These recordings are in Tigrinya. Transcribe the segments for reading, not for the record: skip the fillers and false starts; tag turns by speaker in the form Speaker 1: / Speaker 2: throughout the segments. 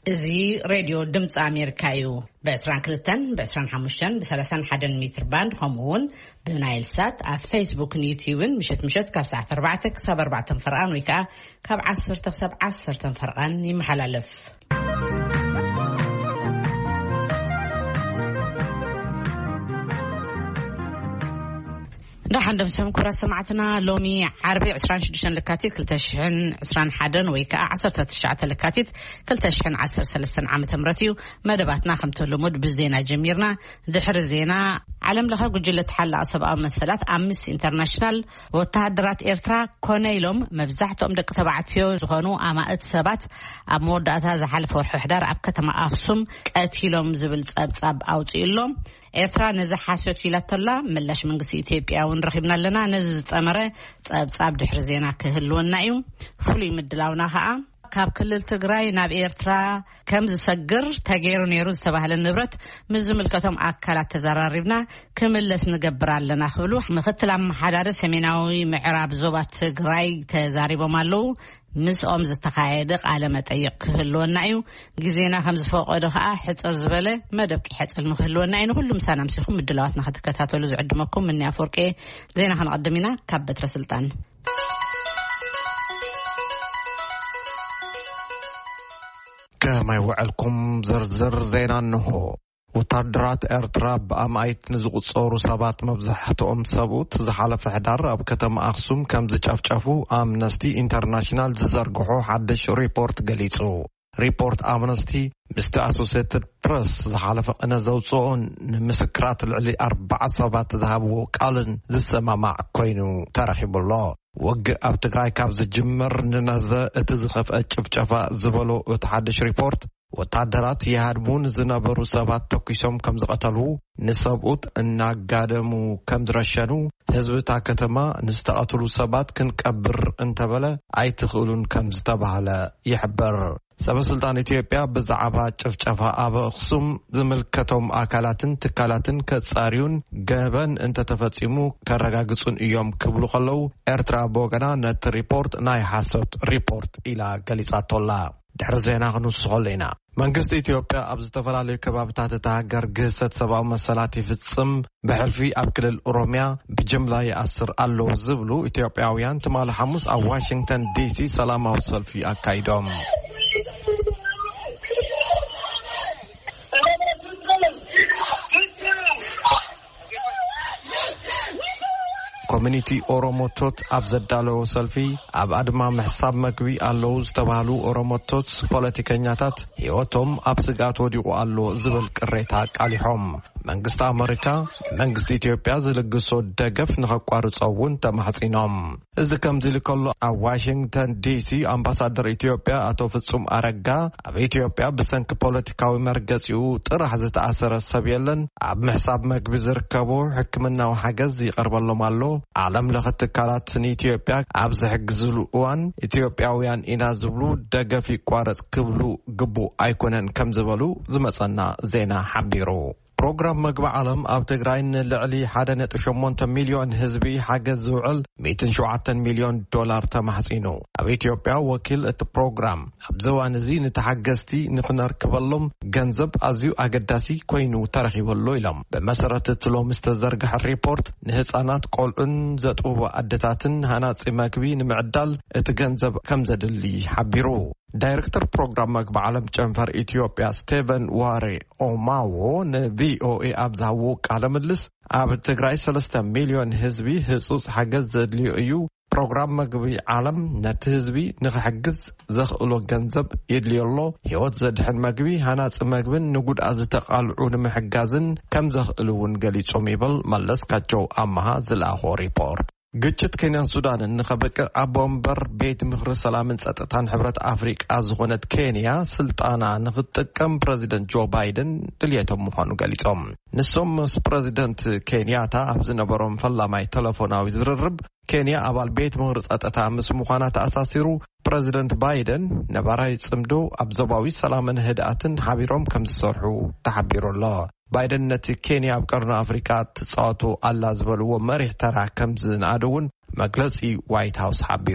Speaker 1: ازي راديو دمص امريكايو ب22 ب25 ب31 متر باند همون بنايل سات على فيسبوك نيوتيوب مشت كاب ساعه 4 كسب 4 فرقان ويكا كاب 10 تكسب 10 فرقان يمحللف رح ندمسهم كرة سمعتنا لومي عربي 26 لكاتيت كلتشحن 21 ويكا 10 تشعة لكاتيت كلتشحن 13 عام تمرتيو مدباتنا خمتلمود بزينا جميرنا دحر زينا علم لها قجلة حل أصبع مسألات أمس انترناشنال وتهدرات إيرترا كونيلوم مبزحتهم دك تبعتيو زغنو أما اتسابات أمود أتازا حلف ورحدار أبكتما أخصم قاتيلوم زبل صاب أوتيلوم إيرترا نزحاسوت يلاتلا ملاش منقسي إثيوبيا ونرخبنا لنا نز تمره صاب دحر زينا كهلونا ايو فلي مدلاونا خا كاب كلل تግራይ ናብ ኤርትራ ከም ዝሰግር ተገይሩ ነይሩ ዝተባሃለ ንብረት ምዝምልከቶም አካላት ተዘራሪብና ክምለስ ንገብር ኣለና ክብሉ ምክትል አመሓዳሪ ሰሜናዊ ምዕራብ ዞባ ትግራይ ተዛሪቦም ኣለው ምስኦም ዝተኻየደ ቃለ መጠይቅ ክህልወና እዩ ግዜና ከም ዝፈቀደ ከዓ ሕፅር ዝበለ መደብ ክሕፅል ንክህልወና እዩ ሁሉም ሰላም ሲኹም ምድላዋትና ከተከታተሉ ዝዕድመኩም ምን ያፈርቄ ዜና ክንቀድሚና ካብ በትረ ስልጣን
Speaker 2: كما يوعلكم زرزر زينا انه وتدرات إرترا بأمايت نزقصورو سبات مبزحتهم سبوت زحالة في حدار أب كتم أخصم كم زجافجافو أمنستي انترناشنال زرقحو حدش ريبورت قليسو ريبورت أمنستي مست أسوسيتد برس زحالة فقنا زوصون مسكرات العلي 4 سبات ذهبوا قالن زسما مع كوينو ترحب الله وق أب تقرأي كابز جمر ننزا اتزخف اتشفشفا زبالو اتحدش ريبورت وتعدرات يهربون زنابرو سبات توكيشم كم زقتلو نسابوت انا قادمو كم درشانو حزب تاكتما نستقتلو سبات كنكبر انتبلا اي تخلون كم زتبهلا يحبر سبب سلطان إثيوبيا بزعبا تشفشفا أبا خصوم زملكتهم أكالاتن تكالاتن كتصاريون جابن انت تفتسيمو كرقاقصون ايوم كبلو خلو إرترا بوغانا نت ريبورت ناي حاسوت ريبورت إلى قليصات الله دحر زينا غنوس غلينا منقست إثيوبيا أبز تفلالي كبابتات تهاجر قصة سباو مسالاتي في الصم بحلفي أبكل الأوروميا بجملة يأثر ألو زبلو إثيوبياويان تمال حموس أو واشنطن دي سي سلامة وصل في أكايدوم كوميونيتي أوروموتوت أبزدالو سلفي أب أدما محساب مكوي ألوز تبالو أوروموتوت بوليتيكينياتات هيوتهم أبسقات وديقو ألو زبل كريتاك عليهم منقست أمريكا منقست إثيوبيا زلقصو دقف نخقوارو صوون تمحسينهم إذا كم زلقلو واشنطن دي سي أمباسادر إثيوبيا أتو فتصوم أرقا أب إثيوبيا بسنك بوليتيكاوي مرقسيو ترح زتأثر السبيلن أب محساب مكوي زركبو حكمنا وحاجز يقرب اللو مالو عالم لغت كالات إثيوبيا أبز حجزلو وان إثيوبياويان إنا زبلو دقفي قوارت كبلو قبو أيكونن كم زبلو زمسنا زينا حبيرو بروغرام مقبع عالم أب تقرأين لعلي حادنة 8 مليون هزبي حاجز زوعل 207 مليون دولار تمحسينو أب إثيوبيا وكيل البروغرام أب زوان زين تحجزتي نخنر كبلهم جنزب أزيو أقداسي كوينو ترخي واللويلم بمسارة تلوم استزرقح الريبورت نهزانات قولن زتوبة أدتاتن هنات إماكبي نمعدال اتجنزب كم زدلي حبيرو دايركتور بروغرام مقبع عالم جنفر إثيوبيا ستيفن واري أوماو نبي VOA أبزاوك على مجلس أب تقرأي 3 مليون هزبي هسوس حجز زدلي أيو بروغرام مقبي عالم نت هزبي نخحجز زخلو جنزب يدلي الله هيوت زدحن مقبي هناس مقبن نقود أزتقالعون محجازن كم زخلون قليل شميبل ملس كاتشو أمها زلاخو ريبورت ግጭት ኬንያን ሱዳንን ንኸበቅዕ ኣብ ወንበር ቤት ምክሪ ሰላምን ጸጥታን ሕብረት ኣፍሪቃ ዝኾነት ኬንያ ስልጣና ንኽትጥቀም ፕሬዚደንት ጆ ባይደን ድልየቶም ምዃኑ ገሊጾም ንሶም ምስ ፕሬዚደንት ኬንያታ ኣብ ዝነበሮም ፈላማይ ቴሌፎናዊ ዝርርብ ኬንያ ኣባል ቤት ምክሪ ጸጥታ ምስ ምዃና ተኣሳሲሩ ፕሬዚደንት ባይደን ነባራይ ጽምዶ ኣብ ዞባዊ ሰላምን ህድኣትን ሓቢሮም ከም ዝሰርሑ ተሓቢሩ ኣሎ ባይደን ነቲ ኬንያ ኣብ ቀርኒ ኣፍሪቃ ትጻወቱ ኣላ ዝበልዎ መሪሕ ተራ ከም ዝነኣደውን መግለጺ ዋይት ሃውስ ሓቢሩ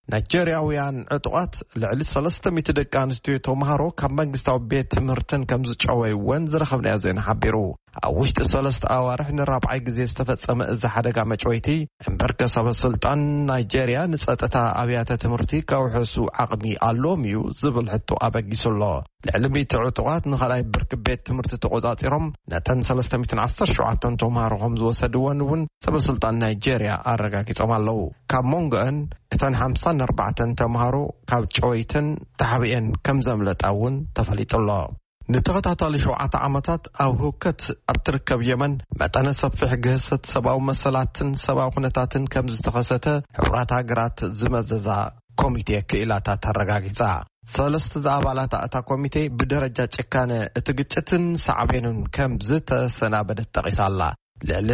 Speaker 2: ናይጄሪያውያን ዕጡቃት ልዕሊ 300 ደቂ ኣንስትዮ ተማሃሮ ካብ መንግስታዊ ቤት ትምህርትን ከም ዝጨወይወን ዝረኸብናዮ ዜና ሓቢሩ ኣብ ውሽጢ 3 ኣዋርሕ ንራብዓይ ግዜ ዝተፈጸመ እዚ ሓደጋ መጨወይቲ እምበር ሰበስልጣን ናይጄርያ ንጸጥታ ኣብያተ ትምህርቲ ከውሕሱ ዓቕሚ ኣሎም እዩ ዝብል ሕቶ ኣበጊሱሎ ልዕሊ 100 ዕጡቃት ንኻልኣይ ብርኪ ቤት ትምህርቲ ተቆጻጺሮም ነተን 317 ተማሃሮ ከም ዝወሰድወን እውን ሰበስልጣን ናይጄርያ ኣረጋጊጾም ኣለዉ ካብ ሞንጎአን እተን 54 ተማሃሮ ካብ ጨወይትን ተሓቢአን ከም ዘምለጣውን ተፈሊጡሎ ንተኸታታሊ 7 ዓመታት ኣብ ህውከት ኣብ ትርከብ የመን መጠነ ሰፊሕ ግህሰት ሰብኣዊ መሰላትን ሰብኣዊ ኩነታትን ከም ዝተኸሰተ ሕብራት ሃገራት ዝመዘዛ ኮሚቴ ክኢላታት ኣረጋጊጻ ሰለስተ ኣባላት እታ ኮሚቴ ብደረጃ ጭካነ እቲ ግጭትን ሳዕቤኑን ከም ዝተሰናበደት ጠቒሳላ ልዕሊ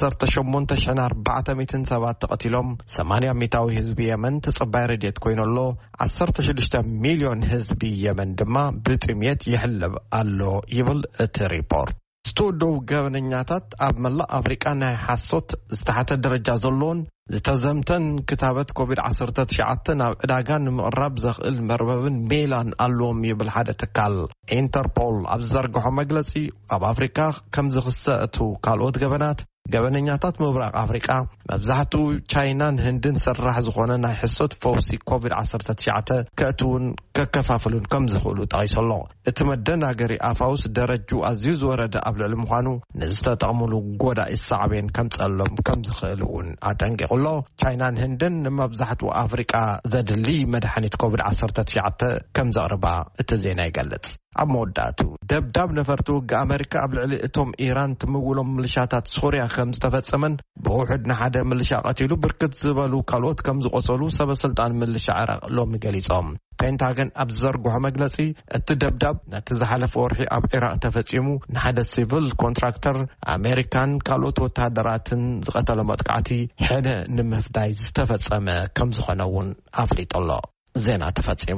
Speaker 2: 18,400 ሰባት ተቐቲሎም 80 ሚታዊ ህዝቢ የመን ተጸባይ ረድኤት ኮይኑሎ 16 ሚልዮን ህዝቢ የመን ድማ ብጥምየት ይሕለብ ኣሎ ይብል እቲ ሪፖርት ስተውደው ገበነኛታት ኣብ መላእ ኣፍሪቃ ናይ ሓሶት ዝተሓተ ደረጃ ዘለዎን ዝተዘምተን ክታበት ኮቪድ-19 ኣብ ዕዳጋን ንምቕራብ ዘኽእል መርበብን ሜላን ኣለዎም ይብል ሓደ ትካል ኢንተርፖል ኣብ ዘርግሖ መግለጺ ኣብ ኣፍሪካ ከም ዝኽሰቱ ካልኦት ገበነኛታት ምብራቕ ኣፍሪቃ መብዛሕትኡ ቻይናን ህንድን ስራሕ ዝኾነ ናይ ሕሶት ፈውሲ ኮቪድ-19 ከእትውን ከከፋፍሉን ከም ዝኽእሉ ጠቒሱሎ እቲ መደናገሪ ኣፋውስ ደረጁ ኣዝዩ ዝወረደ ኣብ ልዕሊ ምዃኑ ንዝተጠቕምሉ ጎዳኢ ሳዕቤን ከምጸሎም ከም ዝኽእል እውን ኣጠንቂቑሎ ቻይናን ህንድን ንመብዛሕትኡ ኣፍሪቃ ዘድሊ መድሓኒት ኮቪድ-19 ከም ዘቕርባ እቲ ዜና ይገልጽ ኣብ መወዳእቱ ደብዳብ ነፈርቲ ውጊ ኣሜሪካ ኣብ ልዕሊ እቶም ኢራን ትምውሎም ምልሻታት ሶርያ ከም ዝተፈጸመን ብውሕድ ንሓደ ምልሻ ቀቲሉ ብርክት ዝበሉ ካልኦት ከም ዝቆሰሉ ሰበስልጣን ምልሻ ዓራቅ ሎሚ ገሊጾም ፔንታገን ኣብ ዘርግሖ መግለጺ እቲ ደብዳብ ነቲ ዝሓለፈ ወርሒ ኣብ ኢራቅ ተፈጺሙ ንሓደ ሲቪል ኮንትራክተር ኣሜሪካን ካልኦት ወታደራትን ዝቀተለ መጥቃዕቲ ሕደ ንምፍዳይ ዝተፈጸመ ከም ዝኾነ እውን ኣፍሊጡሎ ዜና ተፈጺሙ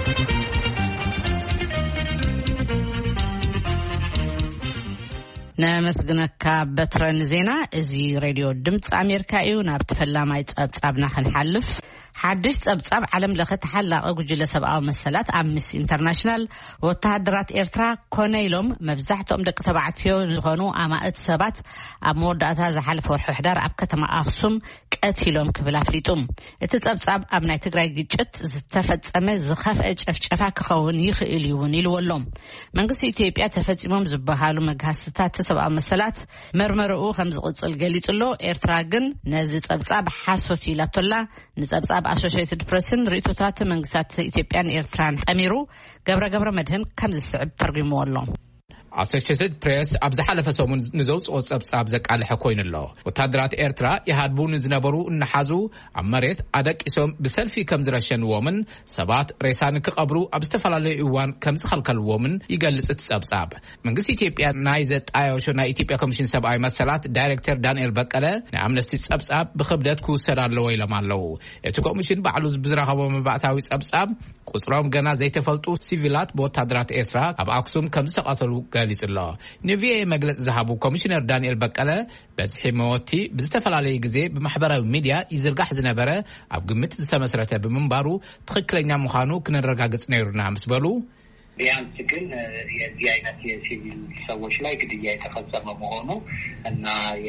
Speaker 1: نمسجنك بترن زينة إزي راديو دمت أمريكا إيو نابتفلاماي تابنا خنحلف حدش تابتاب علم لخت حلق أجل سبعة مسلات أمس إنترناشنال وتهدرات إيرترا كونيلوم مبزحتهم دك تبعت فيه الغنو أما اتسابات أمورد هذا حلف ورحدار أبكتما أخصم كأتيلوم كبلا فليتوم اتتابتاب أبناي تقرأي جيجت زتفت أمز زخاف أفاك خون يخيليون يلولوم منقص إثيوبيا تفت إمام زبهالو مجهستات سبعة مسلات مرمرؤو خمس قدس الجليت اللو إيرتراجن نزت تابتاب حاسوتي لا طلا نزت Associated Press ريتوتات منقسات إثيوبيان إيرتران أميرو قبر مدهن كم السعب ترجموا الله
Speaker 3: Associated Press أبز حلف سومن نزوج أو أبزك على حكوين الله وتدرات إيرترا يهادبون زنبرو النحازو عمرت أدك اسم بسلفي كم زرشن ومن سبات ريسان كقبرو أبستفعل لإيوان كم زخلق الومن يجلس أبزاب من قصة إثيوبيا نايزت أيوشنا إثيوبيا كمشين سبعي مسألات دايركتور دانيال بكالة نعملستي أبزاب بخبرات كوسرار لويلا مالو يتكمشين بعلوز بزرها ومبعثاوي أبزاب كسرهم جنا زي تفلتو سيفيلات بوتدرات إيرترا أب أقسم كم زقاتلو قاليس الله نفيه مجلس ذهبوا كوميشنر دانيال بكالة بس حموتي بزتفعل جزء بمحبرة الميديا يزرقح زنبرة أبقمت زتمسرته بمنبارو تخكلنا مخانو كنا رجعت نيرنا مسبلو
Speaker 4: ቢያንስ ግን የዚህ አይነት የሲቪል ሰዎች ላይ ግድያ የተፈጸመ መሆኑ እና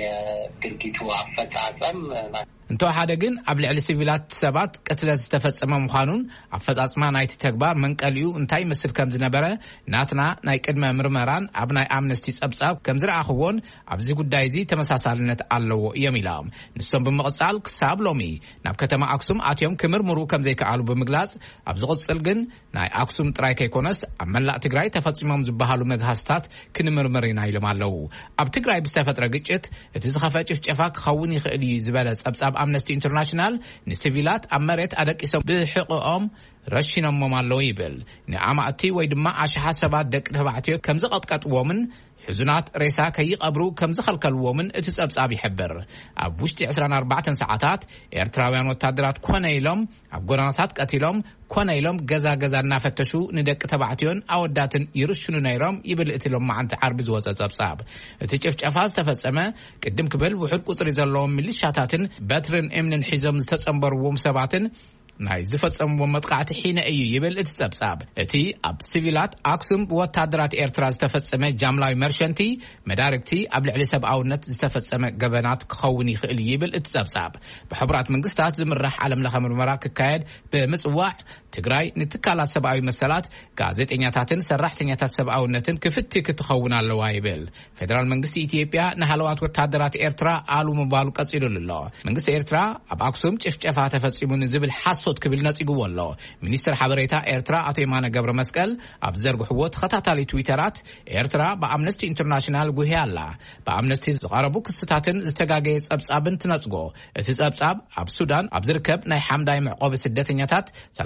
Speaker 4: የድርጊቱ አፈጻጸም
Speaker 3: እንቶ ሓደ ግን ኣብ ልዕሊ ሲቪላት ሰባት ቀትለ ዝተፈጸመ ምዃኑን ኣፈጻጽማ ናይቲ ተግባር መንቀልዩ እንታይ መስል ከም ዝነበረ ናትና ናይ ቅድመ ምርመራን ኣብ ናይ ኣምነስቲ ጸብጻብ ከም ዝረኣኽዎን ኣብዚ ጉዳይ እዚ ተመሳሳልነት ኣለዎ እዮም ኢሎም ንሶም ብምቕጻል ክሳብ ሎሚ ናብ ከተማ ኣክሱም ኣትዮም ክምርምሩ ከም ዘይከኣሉ ብምግላጽ ኣብ ዝቕጽል ግን ናይ ኣክሱም ጥራይ ከይኮነስ ኣብ መላእ ትግራይ ተፈጺሞም ዝበሃሉ መግሃስታት ክንምርምር ኢና ኢሎም ኣለዉ ኣብ ትግራይ ብዝተፈጥረ ግጭት እቲ ዝኸፈ ጭፍጨፋ ክኸውን ይኽእል እዩ ዝበለ ጸብጻብ Amnesty International ንሲቪላት ኣብ መሬት ኣደቂሶም ብሕቆኦም ረሽኖም ኣለዉ ይብል ንኣማእቲ ወይ ድማ ኣሽሓ ሰባት ደቂ ተባዕትዮ ከም ዝቐጥቀጥዎምን ሕዙናት ሬሳ ከይቐብሩ ከም ዝኸልከልዎምን እቲ ጸብጻብ ይሕብር ኣብ ውሽጢ 24 ሰዓታት ኤርትራውያን ወታደራት ኮነ ኢሎም ኣብ ጎደናታት ቀቲሎም ኮነ ኢሎም ገዛ እናፈተሹ ንደቂ ተባዕትዮን ኣወዳትን ይርሽኑ ነይሮም ይብል እቲ ሎማዓንቲ ዓርቢ ዝወፀ ጸብጻብ እቲ ጭፍጨፋ ዝተፈጸመ ቅድም ክብል ውሑድ ቁጽሪ ዘለዎም ሚሊሻታትን በትርን እምንን ሒዞም ዝተጸንበርዎም ሰባትን ናይ ዝፈጸምዎ መጥቃዕቲ ሒነ እዩ ይብል እቲ ጸብጻብ እቲ ኣብ ሲቪላት ኣክሱም ወታደራት ኤርትራ ዝተፈጸመ ጃምላዊ መርሸንቲ መዳርክቲ ኣብ ልዕሊ ሰብኣውነት ዝተፈጸመ ገበናት ክኸውን ይኽእል ይብል እቲ ጸብጻብ ብሕቡራት መንግስታት ዝምራሕ ዓለም ለኸ ምርመራ ክካየድ ብምጽዋዕ ትግራይ ንትካላት ሰብኣዊ መሰላት ጋዜጠኛታትን ሰራሕተኛታት ሰብኣውነትን ክፍቲ ክትኸውን ኣለዋ ይብል ፌደራል መንግስቲ ኢትዮጵያ ንሃለዋት ወታደራት ኤርትራ ኣሉ ምባሉ ቀጺሉ ኣሎ መንግስቲ ኤርትራ ኣብ ኣክሱም ጭፍጨፋ ተፈጺሙ ንዝብል ሓሶት ክብል ነጺጉዎ ኣሎ ሚኒስትር ሓበሬታ ኤርትራ አቶ የማነ ገብረ መስቀል ኣብ ዘርግሕዎ ተኸታታሊ ትዊተራት ኤርትራ በአምነስቲ ኢንተርናሽናል ጉህያላ በአምነስቲ ዝቐረቡ ክስታትን ዝተጋገየ ጸብጻብን ትነጽጎ እቲ ጸብጻብ ኣብ ሱዳን ኣብ ዝርከብ ናይ ሓምዳይ መዕቆቢ ስደተኛታት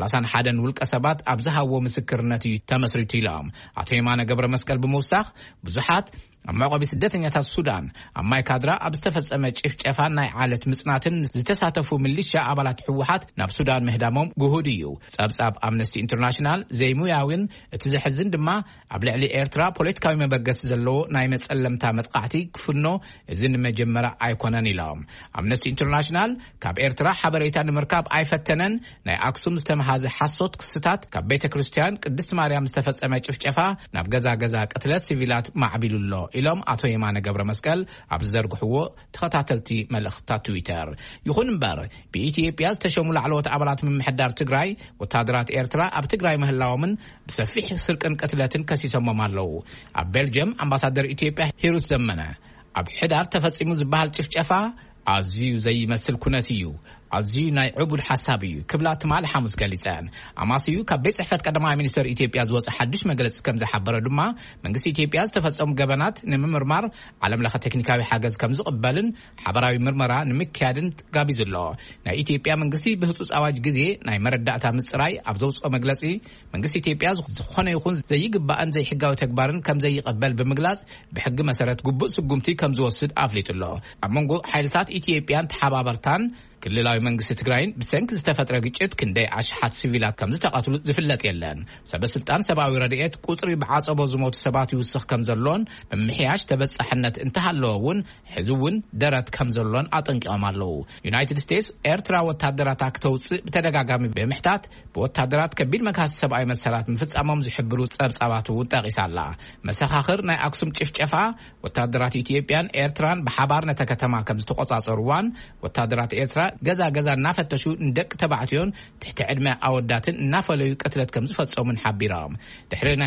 Speaker 3: 31 ውልቀ ሰባት ኣብ ዝሃቦ ምስክርነት እዩ ተመስሪቱ ኢሎም አቶ የማነ ገብረ መስቀል ብምውሳኽ ብዙሓት ኣብ መዕቆቢ ስደተኛታት ሱዳን ኣብ ማይካድራ ኣብ ዝተፈጸመ ጭፍጨፋን ናይ ዓለት ምጽናትን ዝተሳተፉ ሚሊሻ ኣባላት ሕወሓት ናብ ሱዳን ምህዳሞም ጉሁድ እዩ ጸብጻብ ኣምነስቲ ኢንተርናሽናል ዘይሙያውን እቲ ዝሕዝን ድማ ኣብ ልዕሊ ኤርትራ ፖለቲካዊ መበገስ ዘለዎ ናይ መጸለምታ መጥቃዕቲ ክፍኖ እዚ ንመጀመርያ ኣይኮነን ኢሎም ኣምነስቲ ኢንተርናሽናል ካብ ኤርትራ ሓበሬታ ንምርካብ ኣይፈተነን ናይ ኣክሱም ዝተመሃዘ ሓሶት ክስታት ካብ ቤተ ክርስቲያን ቅድስት ማርያም ዝተፈጸመ ጭፍጨፋ ናብ ገዛ ቅትለት ሲቪላት ማዕቢሉሎ ኢሎም አቶ የማነ ገብረ መስቀል ኣብ ዘርግሕዎ ተኸታተልቲ መልእኽታት ትዊተር ይኹን እምበር ብኢትዮጵያ ዝተሸሙ ላዕለዎት ኣባላት ምምሕዳር ትግራይ ወታደራት ኤርትራ ኣብ ትግራይ ምህላዎምን ብሰፊሕ ስርቅን ቅትለትን ከሲሶሞም ኣለዉ ኣብ ቤልጅየም ኣምባሳደር ኢትዮጵያ ሂሩት ዘመነ ኣብ ሕዳር ተፈጺሙ ዝበሃል ጭፍጨፋ ኣዝዩ ዘይመስል ኩነት እዩ ኣዝዩ ናይ ዕቡል ሓሳብ እዩ ክብላ ትማል ሓሙስ ገሊጸን ኣማስዩ ካብ ቤት ጽሕፈት ቀዳማይ ሚኒስትር ኢትዮጵያ ዝወፀ ሓድሽ መግለጺ ከም ዝሓበረ ድማ መንግስቲ ኢትዮጵያ ዝተፈጸሙ ገበናት ንምምርማር ዓለም ለኸ ቴክኒካዊ ሓገዝ ከም ዝቕበልን ሓበራዊ ምርመራ ንምክያድን ጋቢዙ ኣሎ ናይ ኢትዮጵያ መንግስቲ ብህጹጽ ኣዋጅ ግዜ ናይ መረዳእታ ምጽራይ ኣብ ዘውፅኦ መግለጺ መንግስቲ ኢትዮጵያ ዝኾነ ይኹን ዘይግባእን ዘይሕጋዊ ተግባርን ከም ዘይቀበል ብምግላጽ ብሕጊ መሰረት ግቡእ ስጉምቲ ከም ዝወስድ ኣፍሊጡ ኣሎ ኣብ መንጎ ሓይልታት ኢትዮጵያን ተሓባበርታን ክልላዊ መንግስቲ ትግራይን ብሰንኪ ዝተፈጥረ ግጭት ክንደይ ኣሽሓት ሲቪላት ከም ዝተቃተሉ ዝፍለጥ የለን ሰበስልጣን ሰብኣዊ ረድኤት ቁጽሪ ብዓጸቦ ዝሞቱ ሰባት ይውስኽ ከም ዘሎን ብምሕያሽ ተበጻሕነት እንተሃለወውን ሕዝውን ደረት ከም ዘሎን አጠንቂቖም ኣለዉ ዩናይትድ ስቴትስ ኤርትራ ወታደራት ክተውፅእ ብተደጋጋሚ ብምሕታት ብወታደራት ከቢድ መካስ ሰብኣዊ መሰላት ምፍጻሞም ዝሕብሩ ጸብጻባት ጠቂሳላ መሰኻኽር ናይ ኣክሱም ጭፍጨፋ ወታደራት ኢትዮጵያን ኤርትራን ብሓባር ነታ ከተማ ከም ዝተቆጻጸሩዋን ወታደራት ኤርትራ ገዛ እናፈተሹ እንደቅ ተባዕትዮን ትሕቲ ዕድመ ኣወዳትን እናፈለዩ ቅትለት ከም ዝፈጸሙን ሓቢሮም ድሕሪ ናይ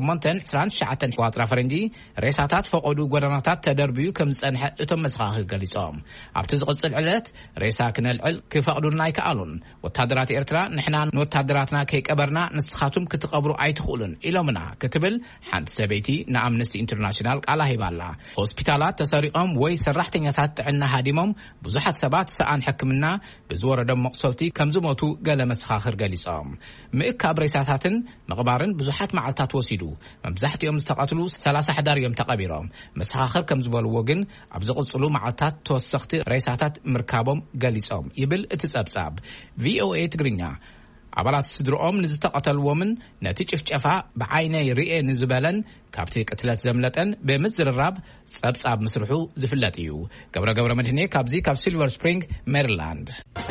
Speaker 3: 29 ቋጽራ ፈረንጂ ሬሳታት ፈቆዱ ጎደናታት ተደርብዩ ከም ዝጸንሐ እቶም መሰኻኽር ገሊጾም ኣብቲ ዝቕጽል ዕለት ሬሳ ክነልዕል ክፈቅዱና ኣይከኣሉን ወታደራት ኤርትራ ንሕና ወታደራትና ከይቀበርና ንስኻቱም ክትቀብሩ ኣይትኽእሉን ኢሎምና ክትብል ሓንቲ ሰበይቲ ንኣምነስቲ ኢንተርናሽናል ቃላ ሂባላ ሆስፒታላት ተሰሪቆም ወይ ሰራሕተኛታት ጥዕና ሃዲሞም ብዙሓት ሰባት ሰኣን ሕክምና ብዝወረዶም መቕሰልቲ ከም ዝሞቱ ገለ መሰኻኽር ገሊጾም ምእካብ ሬሳታትን ምቕባርን ብዙሓት መዓልታት ወሲዱ መብዛሕትኦም ዝተቐትሉ 30 ሕዳር እዮም ተቐቢሮም መሰኻኽር ከም ዝበልዎ ግን ኣብ ዝቕጽሉ መዓልታት ተወሰኽቲ ሬሳታት ምርካቦም ገሊጾም ይብል እቲ ጸብጻብ ቪኦኤ ትግርኛ ኣባላት ስድሮኦም ንዝተቐተልዎምን ነቲ ጭፍጨፋ ብዓይነይ ርኤ ንዝበለን ካብቲ ቅትለት ዘምለጠን ብምዝርራብ ጸብጻብ ምስርሑ ዝፍለጥ እዩ ገብረ መድህኔ ካብዚ ካብ ሲልቨር ስፕሪንግ ሜሪላንድ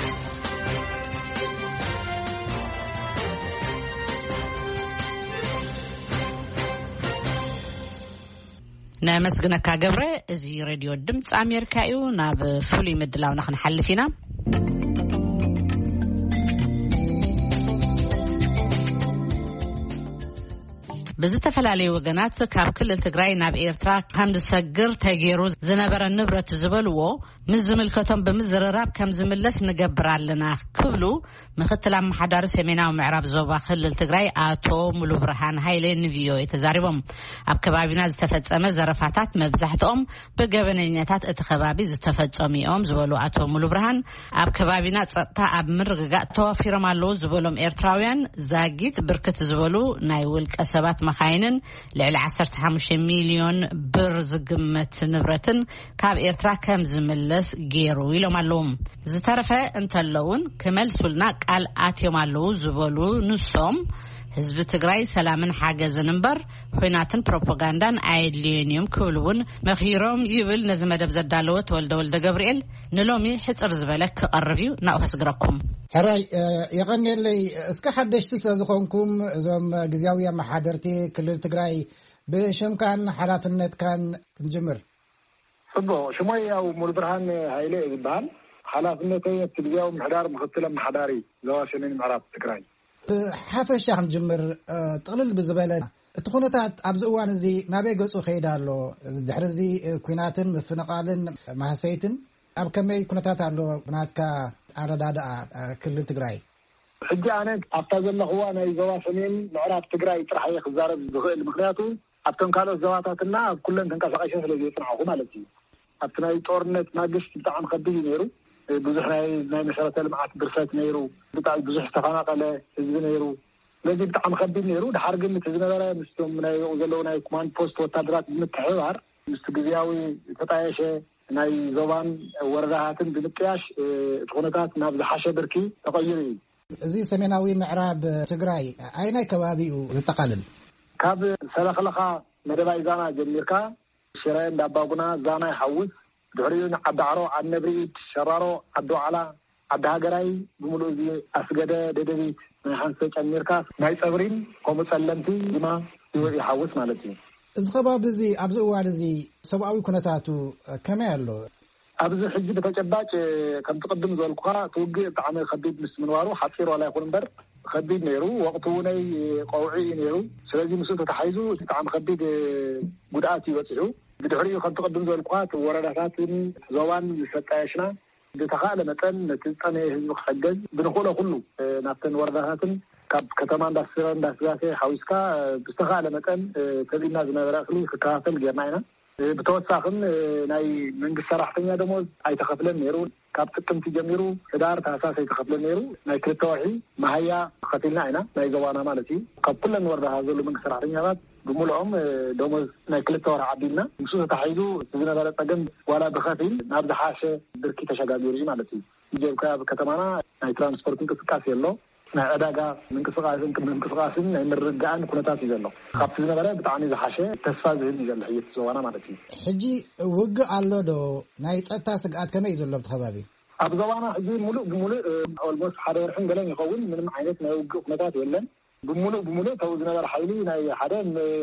Speaker 1: نመስግነካ ገብረ እዚ ሬድዮ ድምጽ ኣሜሪካ እዩ ናብ ፍሉይ ምድላው ንኽንሓልፍ ኢና ብዝተፈላለዩ ወገናት ካብ ክልል ትግራይ ናብ ኤርትራ ከም ዝሰግር ተገይሩ ዝነበረ ንብረት ዝበልዎ ምስ ዝምልከቶም ብምዝርራብ ከም ዝምለስ ንገብራለና ክብሉ ምክትል ኣመሓዳሪ ሰሜናዊ ምዕራብ ዞባ ክልል ትግራይ ኣቶ ሙሉ ብርሃን ሃይለ ንቪኦኤ ተዛሪቦም ኣብ ከባቢና ዝተፈጸመ ዘረፋታት መብዛሕትኦም ብገበነኛታት እቲ ከባቢ ዝተፈጸሙ እዮም ዝበሉ ኣቶ ሙሉ ብርሃን ኣብ ከባቢና ጸጥታ ኣብ ምርግጋእ ተዋፊሮም ኣለዉ ዝበሎም ኤርትራውያን ዛጊት ብርክት ዝበሉ ናይ ውልቀ ሰባት መኻይንን ልዕሊ 15 ሚሊዮን ብር ዝግመት ንብረትን ካብ ኤርትራ ከም ዝምለስ ገይሩ ኢሎም ኣለዉ ዝተረፈ እንተለውን ክመልሱልና ቃል ኣትዮም ኣለዉ ዝበሉ ንሶም ህዝቢ ትግራይ ሰላምን ሓገዝን እንበር ኩናትን ፕሮፓጋንዳን አይድልዩን ክብሉውን መኺሮም ይብል ነዚ መደብ ዘዳለወ ተወልደ ገብርኤል ንሎሚ ሕጽር ዝበለክ ቀርብዩ ናውስግረኩም
Speaker 5: ሕራይ የቀነለይ እስከ ሓደሽቲ ስለዝኾንኩም እዞም ግዚያዊ ማሓደርቲ ክልል ትግራይ ብሽምካን ሓላፍነትካን ክንጅምር
Speaker 6: ጽቡቅ ሽሞይ ያው ሙሉ ብርሃን ሃይለ ይባል ሓላፍነተይ ትግያው ምሕዳር ምክትል ማሕዳሪ ዞባ ሰሜን ምዕራብ ትግራይ ሓፈሻ ክንጅምር ጥቅልል ብዝበለ እቲ ኩነታት ኣብዚ እዋን እዚ ናበይ ገጹ ከይዳ ኣሎ ድሕሪ እዚ ኩናትን ምፍንቃልን ማህሰይትን ኣብ ከመይ ኩነታት ኣሎ ብናትካ ኣረዳድኣ ክልል ትግራይ ሕጂ ኣነ ኣብታ ዘለኽዋ ናይ ዞባ ሰሜን ምዕራብ ትግራይ ጥራሕ ክዛረብ ዝኽእል ምክንያቱ ኣብቶም ካልኦት ዞባታትና ኣብ ኩለን ተንቀሳቀሰ ስለዘይፅንዓኹ ማለት እዩ ኣብቲ ናይ ጦርነት ማግስት ብጣዕሚ ከቢድ ነይሩ ብዙሕ ናይ መሰረተ ልምዓት ብርሰት ነይሩ ብጣዕሚ ብዙሕ ዝተፈናቀለ ህዝቢ ነይሩ ስለዚ ብጣዕሚ ከቢድ ነይሩ ድሓር ግን እቲ ዝነበረ ምስቶም ናይ ዘለዉ ናይ ኮማንድ ፖስት ወታደራት ብምትሕብባር ምስቲ ግዝያዊ ተጣየሸ ናይ ዞባን ወረዳታትን ብምጥያሽ እቲ ኩነታት ናብ ዝሓሸ ብርኪ ተቐይሩ እዩ እዚ ሰሜናዊ ምዕራብ ትግራይ ኣይናይ ከባቢኡ ዝጠቃልል ካብ ሰለኽለኻ መደባይ ዛና ጀሚርካ ሽረ እንዳባጉና ዛና ይሓውስ ድሕሪኡ ዓዳዕሮ ዓድነብሪኢድ ሸራሮ ዓዲ ዋዕላ ዓዲ ሃገራይ ብምሉእ እዚ ኣስገደ ደደቢት ናይ ሓንሰ ጨሚርካ ናይ ፀብሪን ከምኡ ፀለምቲ ድማ ይሓውስ ማለት እዩ እዚ ከባቢ እዚ ኣብዚ እዋን እዚ ሰብኣዊ ኩነታቱ ከመይ ኣሎ ኣብዚ ሕጂ ብተጨባጭ ከም ትቅድም ዝበልኩኻ ትውግእ ብጣዕሚ ከቢድ ምስ ምንባሩ ሓፂር ዋላ ይኹን እምበር ከቢድ ነይሩ ወቅቱ ናይ ቆውዒ ነይሩ ስለዚ ምስኡ ተተሓይዙ ብጣዕሚ ከቢድ ጉድኣት ይበፅሑ ብድሕሪኡ ከም ትቅድም ዝበልኩኻ ወረዳታትን ዞባን ዝሰጣየሽና ብተኻእለ መጠን ነቲ ፀነየ ህዝቢ ክሕገዝ ብንኽእሎ ኩሉ ናብተን ወረዳታትን ካብ ከተማ እንዳስረ እንዳስጋሴ ሓዊስካ ብዝተኻእለ መጠን ተዚና ዝነበረ እኽሊ ክከፋፈል ጌርና ኢና ብተወሳኽን ናይ መንግስት ሰራሕተኛ ደሞዝ ኣይተኸፍለን ነይሩ ካብ ጥቅምቲ ጀሚሩ ህዳር ታህሳስ ኣይተኸፍለን ነይሩ ናይ ክልተ ወርሒ ማህያ ከፊልና ኢና ናይ ዞባና ማለት እዩ ካብ ኩለን ወረዳታት ዘሎ መንግስት ሰራሕተኛታት ብምልኦም ደሞዝ ናይ ክልተ ወርሒ ዓቢልና ምስኡ ተታሒዙ ዝነበረ ፀገም ዋላ ብኸፊል ናብ ዝሓሸ ብርኪ ተሸጋጊሩ እዩ ማለት እዩ ጀብካ ኣብ ከተማና ናይ ትራንስፖርት እንቅስቃሴ ኣሎ ናይ ዕዳጋ ምንቅስቃስን ናይ ምርግጋእን ኩነታት እዩ ዘሎ ካብቲ ዝነበረ ብጣዕሚ ዝሓሸ ተስፋ ዝህብ እዩ ዘሎ ሕይወት ዞባና ማለት እዩ ሕጂ ውግእ ኣሎ ዶ ናይ ፀጥታ ስግኣት ከመይ ዘሎ ኣብቲ ከባቢ ኣብ ዞባና ሕጂ ሙሉእ ብሙሉእ ኦልሞስት ሓደ ወርሕን ገለን ይኸውን ምንም ዓይነት ናይ ውግእ ኩነታት የለን ብሙሉእ ተው ዝነበረ ሓይሊ ናይ ሓደ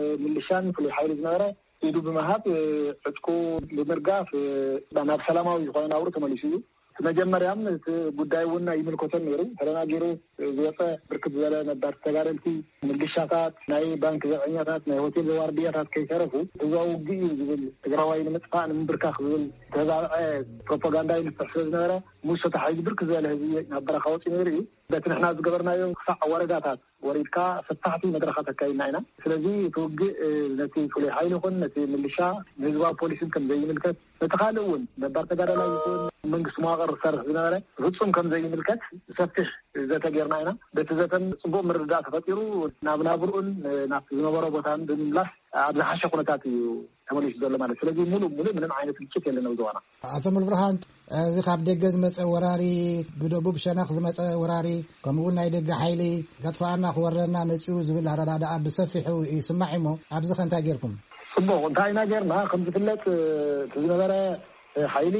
Speaker 6: ምልሻን ፍሉይ ሓይሊ ዝነበረ ኢዱ ብምሃብ ዕጥቁ ብምርጋፍ ናብ ሰላማዊ ዝኾነ ናብሩ ተመሊሱ እዩ መጀመሪያም ጉዳይ እውን ይምልከተን ነይሩ ተረጋጊሩ ዝወፀ ብርክት ዝበለ ነባር ተጋደልቲ ምልሻታት ናይ ባንክ ዘበኛታት ናይ ሆቴል ዋርድያታት ከይተረፉ እዛው ውግእ ዝብል ትግራዋይ ንምጥፋእ ንምብርካኽ ዝብል ተዛብዐ ፕሮፓጋንዳ ይንፍሕ ስለ ዝነበረ ሙሶ ተሓይዙ ብርክት ዝበለ ህዝቢ ናብ በረኻ ወፂኡ ነይሩ እዩ በቲ ንሕና ዝገበርናዮ ክሳዕ ወረዳታት ወሪድካ ፈታሕቲ መድረኻት ኣካይድና ኢና ስለዚ ትውግእ ነቲ ፍሉይ ሓይሊ ይኹን ነቲ ምልሻ ንህዝባዊ ፖሊስን ከም ዘይምልከት ነቲ ካልእ እውን ነባር ተጋዳላይ ይኹን መንግስቲ መዋቅር ዝሰርሕ ዝነበረ ፍፁም ከም ዘይምልከት ሰፊሕ ዘተ ጌርና ኢና በቲ ዘተን ፅቡቅ ምርዳእ ተፈጢሩ ናብ ናብርኡን ናብቲ ዝነበሮ ቦታን ብምምላስ ኣብ ዝሓሸ ኩነታት እዩ ተመሊሱ ዘሎ ማለት ስለዚ ሙሉእ ምንም ዓይነት ግጭት የለን ኣብ ዞባና ኣቶ ሙሉ ብርሃን እዚ ካብ ደገ ዝመፀ ወራሪ ብደቡብ ሸነኽ ዝመፀ ወራሪ ከምኡውን ናይ ደገ ሓይሊ ከጥፋኣና ክወረና መፅኡ ዝብል ኣረዳድኣ ብሰፊሑ ይስማዕ እሞ ኣብዚ ከ እንታይ ጌርኩም ፅቡቅ እንታይ ኢና ጌርና ከም ዝፍለጥ ዝነበረ ሓይሊ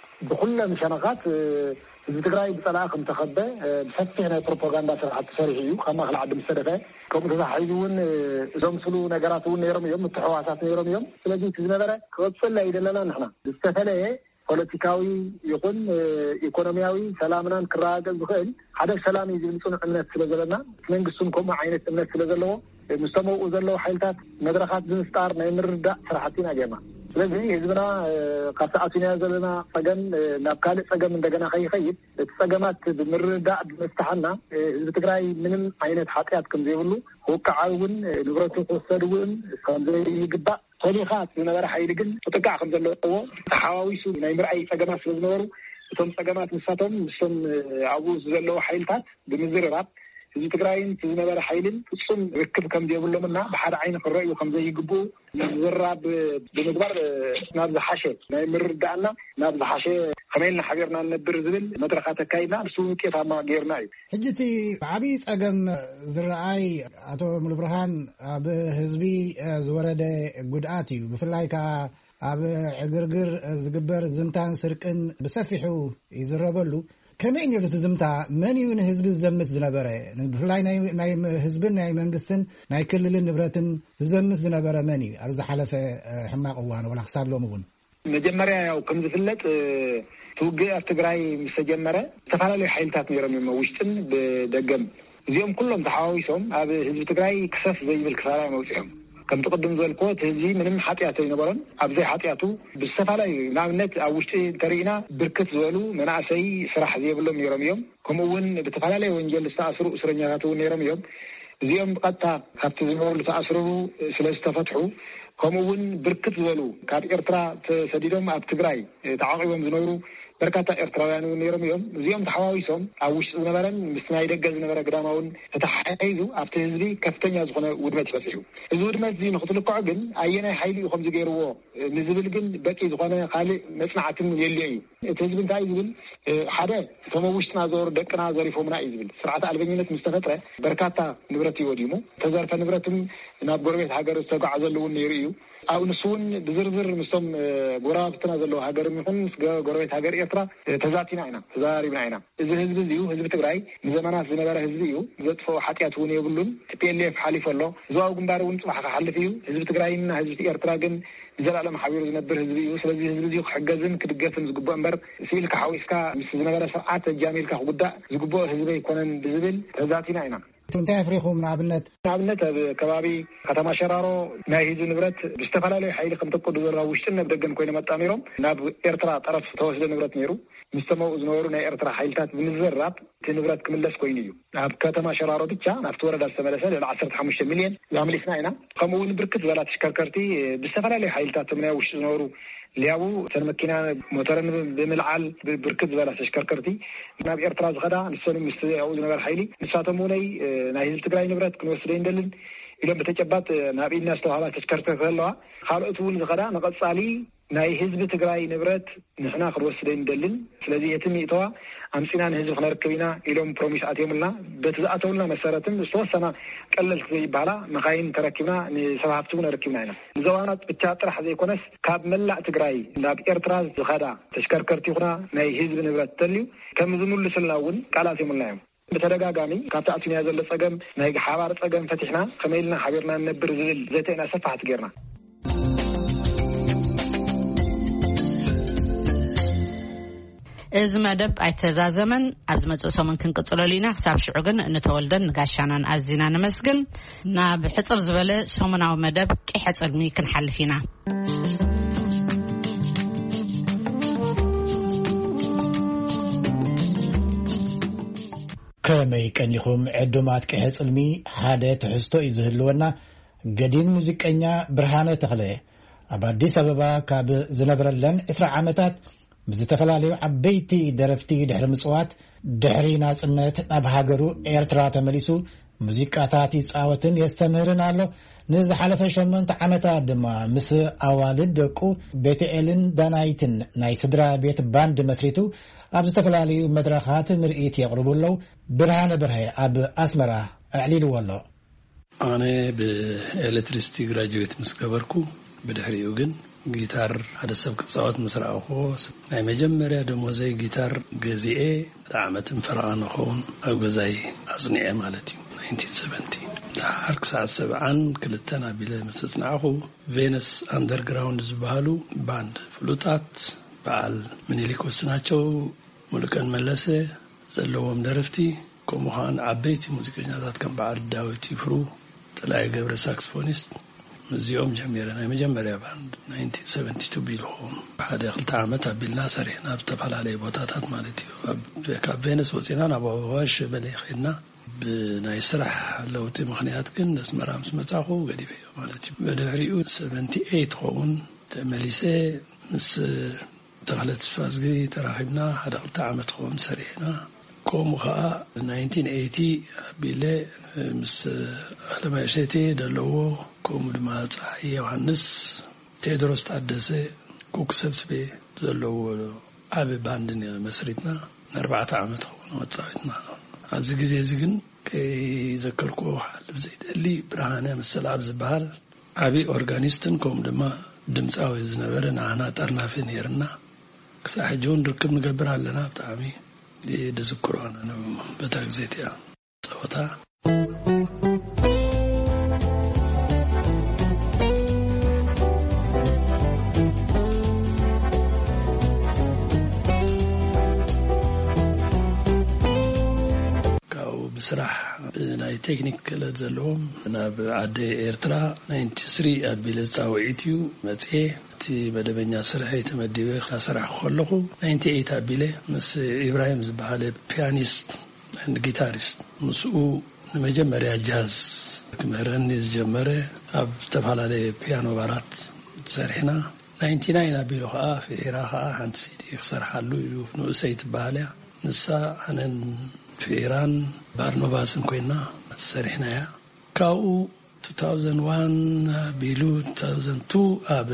Speaker 6: ብኩለን ሸነኻት ህዝቢ ትግራይ ብፀላእ ከም ተኸበ ብሰፊሕ ናይ ፕሮፓጋንዳ ስርዓት ተሰሪሑ እዩ ካብ ማእኸል ዓዲ ምስ ተደፈ ከምኡ ተታሒዙ እውን ዘምስሉ ነገራት እውን ነይሮም እዮም ምትሕዋሳት ነይሮም እዮም ስለዚ እቲ ዝነበረ ክወፅል ኣይደለና ንሕና ብዝተፈለየ ፖለቲካዊ ይኹን ኢኮኖሚያዊ ሰላምናን ክረጋገፅ ዝኽእል ሓደ ሰላም እዩ ዝብል ፅኑዕ እምነት ስለ ዘለና መንግስቱን ከምኡ ዓይነት እምነት ስለ ዘለዎ ምስተመውኡ ዘለዎ ሓይልታት መድረኻት ብምፍጣር ናይ ምርዳእ ስራሕቲና ጌርና ስለዚ ህዝብና ካብ ተኣትናዮ ዘለና ፀገም ናብ ካልእ ፀገም እንደገና ከይኸይድ እቲ ፀገማት ብምርዳእ ብምፍታሕና ህዝቢ ትግራይ ምንም ዓይነት ሓጢያት ከም ዘይብሉ ውቃዓዊ እውን ንብረቱ ክወሰድ እውን ከም ዘይግባእ ቶሊኻ ዝነበረ ሓይሊ ግን ጥቃዕ ከም ዘለዎ ተሓዋዊሱ ናይ ምርኣይ ፀገማት ስለ ዝነበሩ እቶም ፀገማት ንሳቶም ምስቶም ኣብኡ ዘለዉ ሓይልታት ብምዝርራብ ህዝቢ ትግራይን ዝነበረ ሓይልን ፍጹም ርክብ ከም ዘይብሎምና ብሓደ ዓይኒ ክረአዩ ከም ዘይግብኡ ዝራብ ብምግባር ናብ ዝሓሸ ናይ ምርዳእና ናብ ዝሓሸ ከመይልና ሓቢርና ነብር ዝብል መድረኻት ኣካይድና ንሱ ውጤታማ ጌርና እዩ። ሕጂ እቲ ዓብዪ ፀገም ዝረአይ ኣቶ ሙሉብርሃን ኣብ ህዝቢ ዝወረደ ጉድኣት እዩ። ብፍላይ ከዓ ኣብ ዕግርግር ዝግበር ዝምታን ስርቅን ብሰፊሑ ይዝረበሉ። ከመይ ነይሩ እቲ ዝምታ? መን እዩ ንህዝቢ ዝዘምት ዝነበረ? ብፍላይ ናይ ህዝብን ናይ መንግስትን ናይ ክልልን ንብረትን ዝዘምት ዝነበረ መን እዩ? ኣብ ዝሓለፈ ሕማቅ እዋን ወላ ክሳብ ሎሚ እውን መጀመርያ ያው ከም ዝፍለጥ ትውግእ ኣብ ትግራይ ምስ ተጀመረ ዝተፈላለዩ ሓይልታት ነይሮም እዮም ውሽጥን ብደገም እዚኦም ኩሎም ተሓዋዊሶም ኣብ ህዝቢ ትግራይ ክሰፍ ዘይብል ክሳራ መውፅኦም ከም ትቅድም ዝበልኮ ህዝቢ ምንም ሓጢያት ኣይነበሮን። ኣብዘይ ሓጢያቱ ብዝተፈላለዩ ንኣብነት ኣብ ውሽጢ ተሪእና ብርክት ዝበሉ መናእሰይ ስራሕ ዘይብሎም ነይሮም እዮም። ከምኡውን ብተፈላለዩ ወንጀል ዝተኣስሩ እስረኛታት እውን ነይሮም እዮም። እዚኦም ብቐጥታ ካብቲ ዝነበሩ ተኣስሩ ስለዝተፈትሑ ከምኡውን ብርክት ዝበሉ ካብ ኤርትራ ተሰዲዶም ኣብ ትግራይ ተዓቂቦም ዝነበሩ በርካታ ኤርትራውያን እውን ነይሮም እዮም። እዚኦም ተሓዋዊሶም ኣብ ውሽጢ ዝነበረን ምስ ናይ ደገ ዝነበረ ግዳማውን ተተሓሒዙ ኣብቲ ህዝቢ ከፍተኛ ዝኾነ ውድመት ይበፅሑ። እዚ ውድመት እዚ ንክትልክዖ ግን ኣየናይ ሓይሊ እዩ ከምዚ ገይርዎ ንዝብል ግን በቂ ዝኾነ ካልእ መፅናዕትን የልዮ እዩ። እቲ ህዝቢ እንታይ እዩ ዝብል ሓደ እቶም ውሽጥና ዝበሩ ደቅና ዘሪፎምና እዩ ዝብል ስርዓት ኣልበኝነት ምስ ተፈጥረ በርካታ ንብረት ይወዲሙ ተዘርፈ ንብረትም ናብ ጎረቤት ሃገር ዝተጓዓዘሉ እውን ነይሩ እዩ። ኣብ ንሱ እውን ብዝርዝር ምስቶም ጎረባብትና ዘለዎ ሃገር ይኹን ምስ ጎረቤት ሃገር ኤርትራ ተዛቲና ኢና ተዛሪብና ኢና። እዚ ህዝቢ እዚዩ ህዝቢ ትግራይ ንዘመናት ዝነበረ ህዝቢ እዩ። ዘጥፎ ሓጢያት እውን የብሉን። ቲፒኤልኤፍ ሓሊፉ ኣሎ ዝዋው ግንባር እውን ፅባሕ ክሓልፍ እዩ። ህዝቢ ትግራይና ህዝቢ ኤርትራ ግን ንዘላለም ሓቢሩ ዝነብር ህዝቢ እዩ። ስለዚ ህዝቢ እዚዩ ክሕገዝን ክድገፍን ዝግብኦ እምበር ሲኢልካ ሓዊስካ ምስ ዝነበረ ስርዓት ተጃሚልካ ክጉዳእ ዝግብኦ ህዝቢ ኣይኮነን ብዝብል ተዛቲና ኢና።
Speaker 5: እንታይ ኣፍሪኹም? ንኣብነት
Speaker 6: ኣብ ከባቢ ከተማ ሸራሮ ናይ ህዝቢ ንብረት ብዝተፈላለዩ ሓይሊ ከም ተቆዱ ዘራ ውሽጥን ናብ ደገን ኮይኖም ኣጣሚሮም ናብ ኤርትራ ጠረፍ ተወስደ ንብረት ነይሩ። ምስ ተመኡ ዝነበሩ ናይ ኤርትራ ሓይልታት ብምዝራብ እቲ ንብረት ክምለስ ኮይኑ እዩ። ኣብ ከተማ ሸራሮ ብቻ ናብቲ ወረዳ ዝተመለሰ 15 ሚልዮን ዛምሊስና ኢና። ከምኡውን ብርክት ዝበላ ተሽከርከርቲ ብዝተፈላለዩ ሓይልታት ናይ ውሽጢ ዝነበሩ ሊያቡ ተን መኪና ሞተርን ብምልዓል ብርክት ዝበላ ተሽከርከርቲ ናብ ኤርትራ ዝኸዳ ንሰንም ምስ ያው ዝነበረ ሓይሊ ንሳቶም ናይ ህዝቢ ትግራይ ንብረት ክንወስደ ይንደልን ኢሎም በተጨባጥ ናብ ኢድና ዝተዋህባ ተሽከርከርቲ ኣለዋ። ካልኦት እውን ዝኸዳ ንቐጻሊ ናይ ህዝቢ ትግራይ ንብረት ንሕና ክንወስደ ይንደልን ስለዚ የትም ይእተዋ ኣምፂና ንህዝቢ ክነርክብ ኢና ኢሎም ፕሮሚስ ኣትዮምልና በቲ ዝኣተውልና መሰረትን ዝተወሰና ቀለልቲ ዘይበሃላ መኻይን ተረኪብና ንሰብ ሃፍቲ እውን ረኪብና ኢና። ንዘዋናት ብቻ ጥራሕ ዘይኮነስ ካብ መላእ ትግራይ ናብ ኤርትራ ዝኸዳ ተሽከርከርቲ ይኹና ናይ ህዝቢ ንብረት ተልዩ ከም ዝምልስልና እውን ቃል ኣትዮምልና እዮም። በተደጋጋሚ ካብቲ ኣትዩና ዘሎ ፀገም ናይ ሓባር ፀገም ፈቲሕና ከመይልና ሓቢርና ነብር ዝብል ዘተና ሰፋሕት ጌርና
Speaker 1: እዚ መደብ ኣይተዛዘመን ኣብ ዝመጽእ ሰሙን ክንቅጽለሉ ኢና። ክሳብ ሽዑ ግን እንተወልደን ንጋሻናን ኣዚና ንመስግን። ናብ ሕጽር ዝበለ ሰሙናዊ መደብ ቂሕ ጽልሚ ክንሓልፍ ኢና።
Speaker 5: ከመይ ቀኒኹም ዕዱማት ቂሕ ጽልሚ ሓደ ትሕዝቶ እዩ ዝህልወና ገዲም ሙዚቀኛ ብርሃነ ተኽለ ኣብ ኣዲስ ኣበባ ካብ ዝነበረለን 20 ዓመታት ብዝተፈላለዩ ዓበይቲ ደረፍቲ ድሕሪ ምጽዋት ድሕሪ ናጽነት ናብ ሃገሩ ኤርትራ ተመሊሱ ሙዚቃታት ይጻወትን የስተምህርን ኣሎ። ንዝሓለፈ 8 ዓመታት ድማ ምስ ኣዋልድ ደቁ ቤተኤልን ዳናይትን ናይ ስድራ ቤት ባንድ መስሪቱ ኣብ ዝተፈላለዩ መድረኻት ምርኢት የቕርቡለው። ብርሃነ በርሀ ኣብ ኣስመራ ኣዕሊልዎ ኣሎ።
Speaker 7: ኣነ ብኤሌክትሪሲቲ ግራጁዌት ምስ ገበርኩ ብድሕሪኡ ግን ጊታር ሓደ ሰብ ክጻወት መስራእኹ ናይ መጀመርያ ደሞዘይ ጊታር ገዚኤ ብጣዕመት ፈርቓን ኾውን ኣብ ገዛይ ኣጽኒዐ ማለት እዩ 1970 ዳርክ ሰዓት 70 ክልተና ቢለ መስጽናኹ ቬነስ አንደርግራውንድ ዝበሃሉ ባንድ ፍሉጣት በዓል ምኒልክ ወስናቸው ሙሉቀን መለሰ ዘለዎም ደረፍቲ ከምኡኻን ዓበይቲ ሙዚቀኛታት ከም በዓል ዳዊት ይፍሩ ጥላይ ገብረ ሳክስፎኒስት እዚኦም ጀሚረ ናይ መጀመርያ ባንድ 1972 ቢልሆም ሓደ 2 ዓመት ኣቢልና ሰሪሕና ብተፈላለዩ ቦታታት ማለት እዩ። ካብ ቬነስ ወፂና ናብ ኣዋሽ በለይኽና ብናይ ስራሕ ለውጢ ምክንያት ግን ኣስመራ ምስ መጻኹ ገዲፈዮ ማለት እዩ። በድሕሪኡ 78 ኸውን ተመሊሰ ምስ ተኽለት ስፋዝጊ ተራኺብና ሓደ 2 ዓመት ኸውን ሰሪሕና كوم خا 1980 بيله مس علما شتي دلو كوم دما صحي يوحنس تيدروس تادسه كوكسبسبي دلو ابي باندن مسريتنا 4 عامات هون وصايتنا ابز غزي زغن كي ذكركو حال بزيد اللي برهانه مسل ابز بحال ابي اورغانيستن كوم دما دمصاوي زنبرنا انا طرنافي نيرنا كساحجون ركب نغبر علينا بتامي دي دذكرنا انا بتاغزيتيا صوتا بصراح ناي تكنيك لازلهم انا بعد ايرترا 93 ابيلزاويتيو متي تي مدبنيا سرحي تمديبه خسرح خلقو 98 ابيله مس ابراهيم زباله بيانيست اند جيتاريست مسو مجمريا جاز كمرنيز جمره اب تفعلالي بيانو بارات سرحنا 99 ابيله في اراها عند سيدي خسرحلو نو سيت باله نسا انا في إيران بارنوباسن كوينا سرحنا يا كاو 2001 بيلو 2002 اب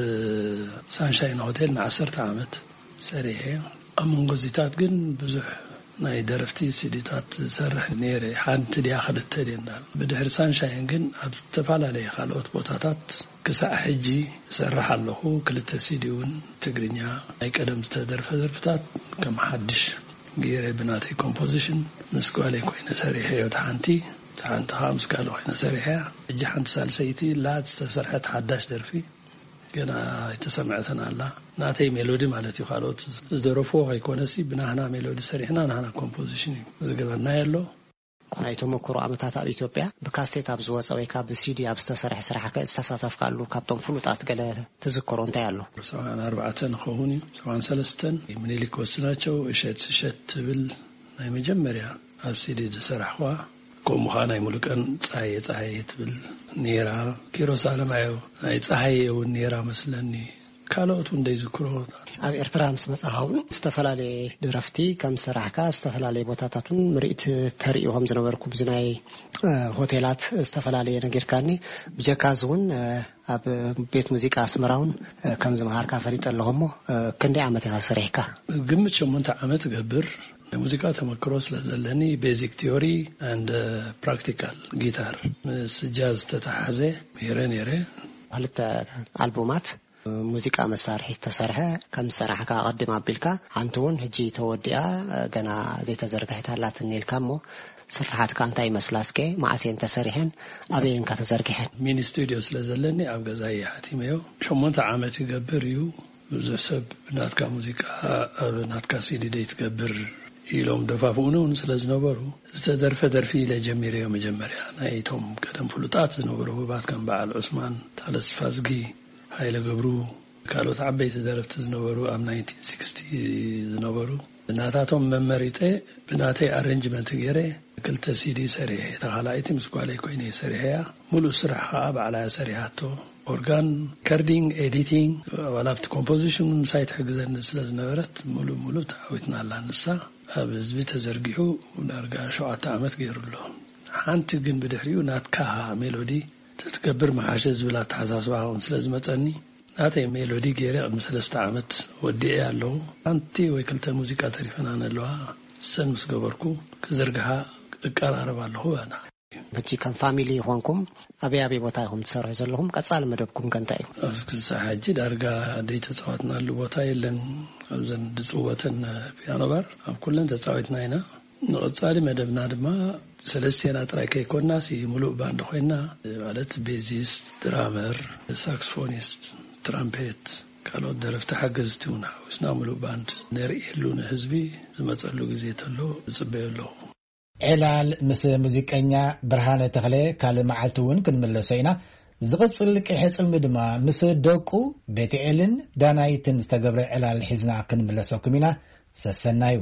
Speaker 7: سانشاين هوتيل مع 10 عامات سريحه امون غزيتات جن بزح ناي درفتي سيديتات سرح نيري حانت دي اخذت تديندال بدحر سانشاين جن اب تفعلالي خالوت بوتاتات كسا حجي سرح له كلت سيديون تغرينيا اي قدم تدرفتات كم حدش غير بناتي كومبوزيشن مسكوالي كوين سريحه وتحنتي تحنت خامس قالوا احنا سريحه اجي حنت سالسيتي لا تسرحت حداش درفي كنا يتسمعتنا الله ناتي ميلودي مالتي خالوت زدرفو هيكونسي بنانا ميلودي سريحنا نحنا كومبوزيشن زغبنا يالو
Speaker 8: نايتو مكرو امتات على اثيوبيا بكاسيت ابزو وصوي كاب سيدي ابستسرح سرحه كاستساتف قالو كابتن فلوطات قال تذكروا انت يالو
Speaker 7: سواء 4 خوني سواء 3 منيلك وسناچو اشت بال ناي مجمريا اب سيدي تسرحوا كوم خاناي ملكن صاي تبل نيرا كيروسالم ايو اي صاي ونيرا مسلني كالوت وندي ذكروا اب
Speaker 8: ارترامس مصاحون استفلالي درفتي كم سرحكا استفلالي بوتاتاتون مريت تريهم زنبركم بزناي هوتيلات استفلالي نغيركاني بجكازون اب بيت موسيقى اسمراون كم زمهاركا فريط اللهم كندي عمت سرحكا
Speaker 7: قمت 8 عامات غبر موسيقى تمكروس لازلني بيزك تيوري اند براكتيكال جيتار جاز تتحازه يرنيره
Speaker 8: هلت البومات موسيقى مسارحي تسرحه كم سرحكا قدم ابلكا عنتون هجي توديا غنا زي تزرغحتالات نيلكامو سرحات كانتاي مسلاسكي معسين تسرحن ابين كتزرغحن
Speaker 7: مين ستوديوس لازلني اب غزاي حاتيميو 8 عامات يغبريو زسب ناتكا موسيقى ناتكا سيدي ديت غبر يلوم دفافونون سلازنبرو استدرف درفي لجميريو مجمريا نايتهم قدم فلوطات زنبرو بات كان بعل عثمان تالس فازغي هايله غبرو قالوا تعبيت درفت زنبرو ام 1960 زنبرو ناتاتهم ممريته بناتي ارنجمنت غيره كلت سيدي سريح تخلايتي مسكوالي كويني سريحيا مولو سرحها على سريحاتو اورغان كاردينج اديتينج ولافت كومبوزيشن سايت حجزن سلازنبرت مولو تعويتنا لانسا ابزبي تزرغيو ونرغا شوعه عامت غيرلو حانت جن بدحريو ناتكا ميلودي تتكبر معاشه زبلا تحساسباون سلازمطني ناتي ميلودي غير قد 3 عامت ودي يالو انتي ويكلت موسيقى تعرفنا نلوا سنس غبركو كزرغها اقراربالو انا
Speaker 8: بتي كان فاميلي هونكم ابي بوتاهم تسرح زلهم قصال مدبكم كنتاي
Speaker 7: اسكس حاجي دارغا دي تصوتنا لبوتا يلن ابزن دصوتن بيانو بار اب كلن تصاوتنا هنا نقصالي مدبنا دما سلسينا تراكي كوناسي ملو باند خوينا ማለት ቤዚስ ድራመር ሳክስፎኒስት ትራምፔት ካሎ ደረፍተ ሓገዝቲውና ወስና ሙሉ ባንድ ነርኢሉን ህዝቢ ዝመጸሉ ግዜ ተሎ ጽበየሎ
Speaker 5: ዕላል ምስ ሙዚቀኛ ብርሃነ ተክለ ካለ መዓልቱን ክንመለሰይና ዝቅጽል ቅሕጽልሚ ድማ ምስ ደቁ ቤትኤልን ዳናይትን ዝተገብረ ዕላል ሒዝና ክንመለሰኩም ኢና ሰሰናዩ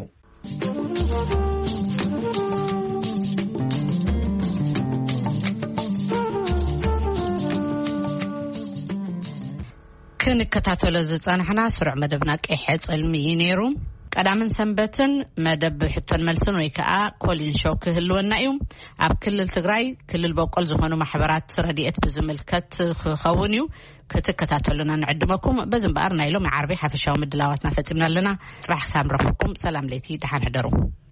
Speaker 1: كنكتاتلو زصانحنا سرع مدبنا قيح صلمي نيرو قدامن سنبتن مدب حتون ملسن ويكا كولين شو كهلونا يوم اب كل تግራይ كل بقول زخونو محبرات رديئت بزملكت خونيو كتكتاتلنا نعدمكم بزن بارنا يلوم عربي حفشاو مدلاواتنا فتمنا لنا صباح سام رحمكم سلام ليتي دحان حدرو